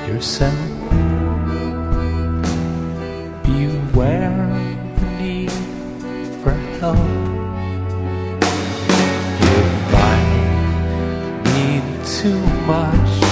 yourself. Beware the need for help. It might mean too much